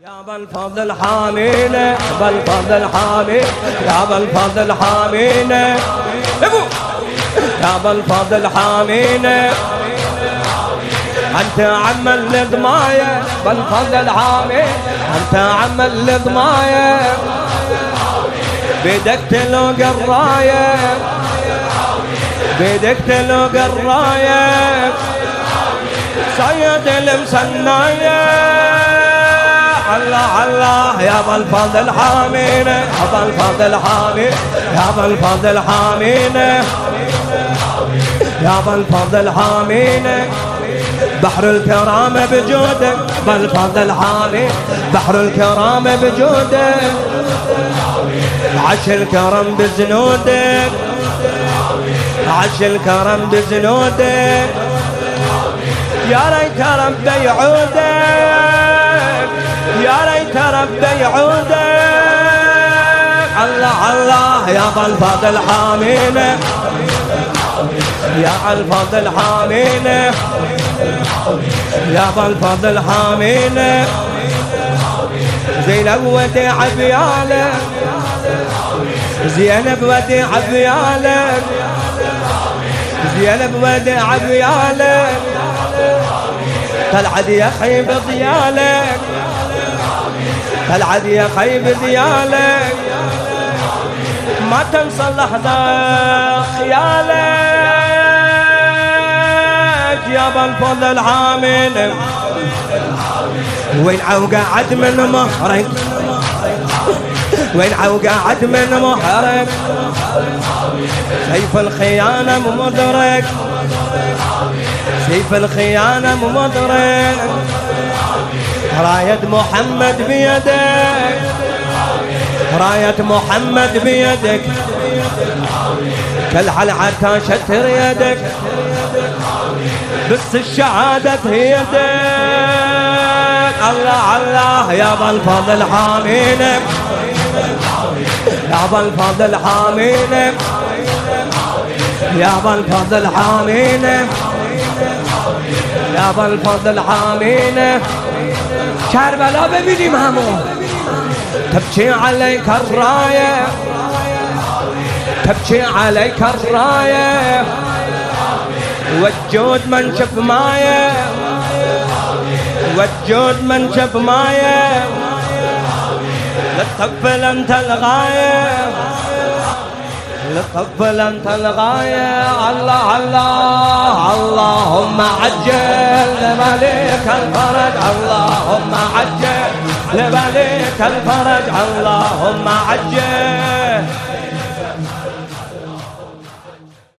يا ابا الفضل حامينا، ابا الفضل حامينا، يا ابا الفضل حامينا، يا ابا الفضل حامينا، انت عم الضمايه، ابا الفضل حامينا، انت عم الضمايه، بيدك تلوق الرايه، بيدك تلوق الرايه، صيد المسنايه، الله الله يا ابا الفضل حامينا، ابا الفضل حامينا، يا ابا الفضل حامينا، يا ابا الفضل حامينا، بحر الكرامة بجودك، ابا الفضل حامينا، بحر الكرامة بجودك، عش الكرم بزنودك، عش الكرم بزنودك، يا ريت ربي يعودك، يا ريت ربي يعودك، الله الله يا ابا الفضل حامينا، يا الفضل حامينا، يا ابا الفضل حامينا، زينب وديع بيالك، زينب وديع بيالك، زينب وديع بيالك، طلعت يا خيب ضيالك، طلعت يا خيب ضيالك، ما تنسى اللحظة خيالك، يا ابا الفضل حامينا، وين عوقعت من مهرك، وين عوقعت من مهرك، سيف الخيانة مدرك، سيف الخيانة مدرك، راية محمد بيدك، راية محمد بيدك، كالحل حتى شتر يدك، بس الشهادة بيدك، الله الله يا ابا الفضل حامينا، يا ابا الفضل حامينا، يا ابا الفضل حامينا، يا ابا الفضل حامينا، كربلا ببینیم همون، تبكي عليك الراية، تبكي عليك الراية، والجود من شف مايه، والجود من شف مايه، لا تقبل انت الغاية، لا تقبل انت الغاية، الله الله اللهم عجل لملك الفرج، اللهم عجل لملك الفرج، اللهم عجل